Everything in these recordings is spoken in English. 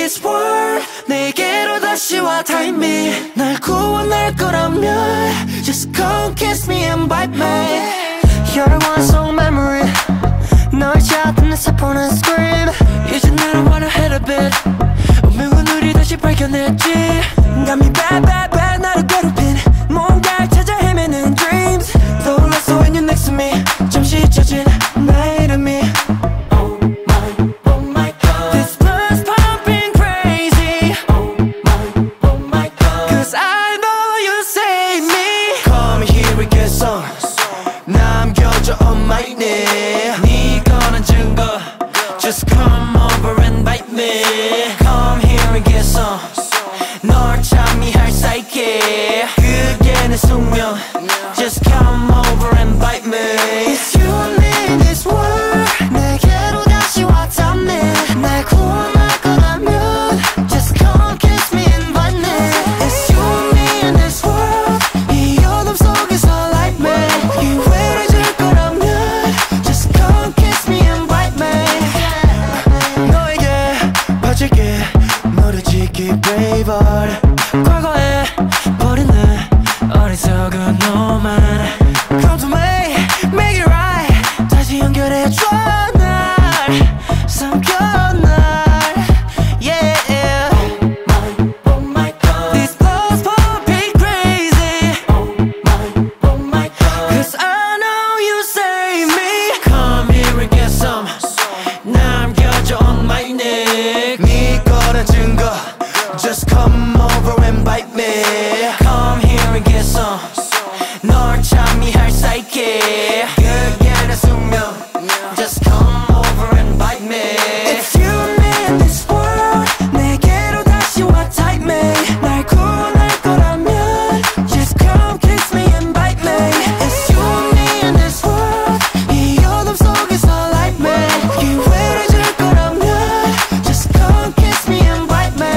this world 내게로 다시 와 Time me 날 구원할 거라면 Just come kiss me and bite me You're one song memory 널 찾는 내 사포는 scream 이제 나는 wanna hit a bit 운명은 우리 다시 발견했지 Got me bad bad bad 나를 괴롭힌 뭔가를 찾아 헤매는 dreams 떠올랐어 when you're next to me 잠시 잊혀진 나의 이름이 남겨줘 on my knee 네 거는 증거 Just come over and bite me Come here and get some 널 참미할 사이게 그게 내 숙명 Just come over and bite me It's you and me in this world 내게로 다시 왔다 me 날 구원할 거라면 Just come kiss me and bite me It's you and me in this world 이 어둠 속에서 light me 너를 지키 braveheart 과거에 버린 내 어리석은 너만 Come to me, make it right 다시 연결해줘 날 삼켜 날 Yeah Oh my God These blows pumping crazy Oh my God Cause I know you save me Come here and get some 남겨줘 on my neck 네 거는 증거 Just come over and bite me Come here and get some 널 참미할 사이게 그게 내 숙명 Just come over and bite me It's you and me in this world 내게로 다시 와 type me 날 구원할 거라면 Just come kiss me and bite me It's you and me in this world 이 어둠 속에서 light me 기회를 줄 거라면 Just come kiss me and bite me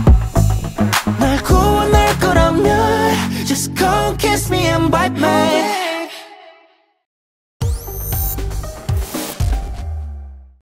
날 구원할 거라면 Just come kiss me and bite me